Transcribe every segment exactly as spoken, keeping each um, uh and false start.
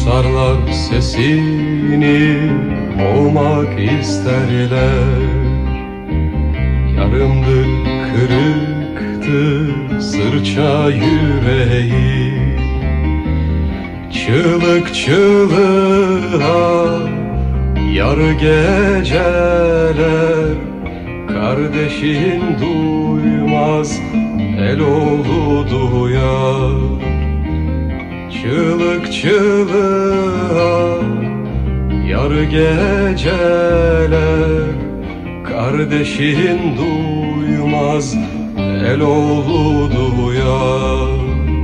Kuşlarlar sesini boğmak isterler. Yarımdı, kırıktı sırça yüreği. Çığlık çığlığa yar geceler, kardeşin duymaz, el oğlu duyar. Çığlık çığlığa yar geceler, kardeşin duymaz, el oğlu duyar.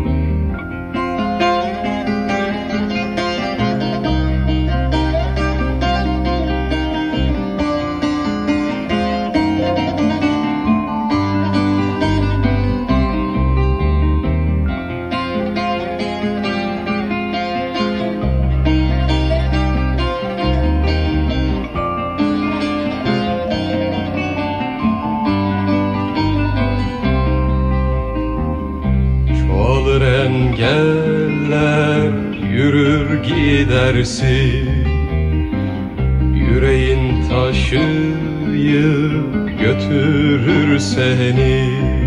Engeller yürür gidersin, yüreğin taşıyıp götürür seni.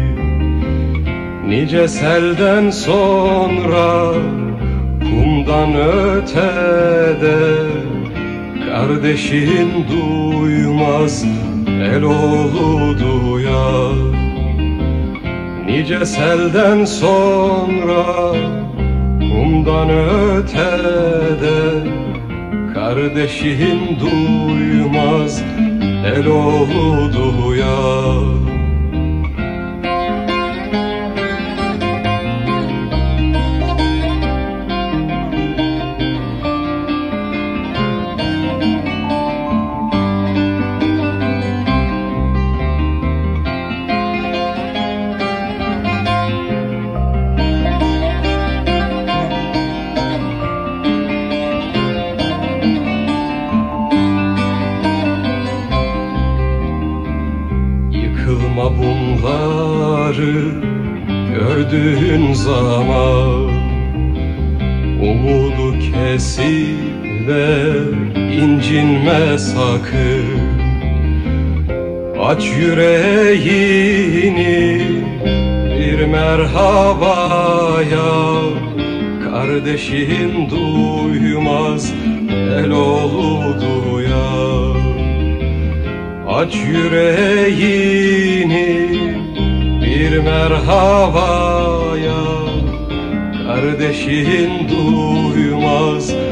Nice selden sonra kumdan ötede, kardeşin duymaz, el oğlu duyar. Nice selden sonra kumdan ötede, kardeşin duymaz, el oğlu duyar. Yıkılma bunları gördüğün zaman, umudu kesip de incinme sakın. Aç yüreğini bir merhabaya, kardeşin duymaz, el oğlu duyar. Aç yüreğini bir merhabaya, kardeşin duymaz,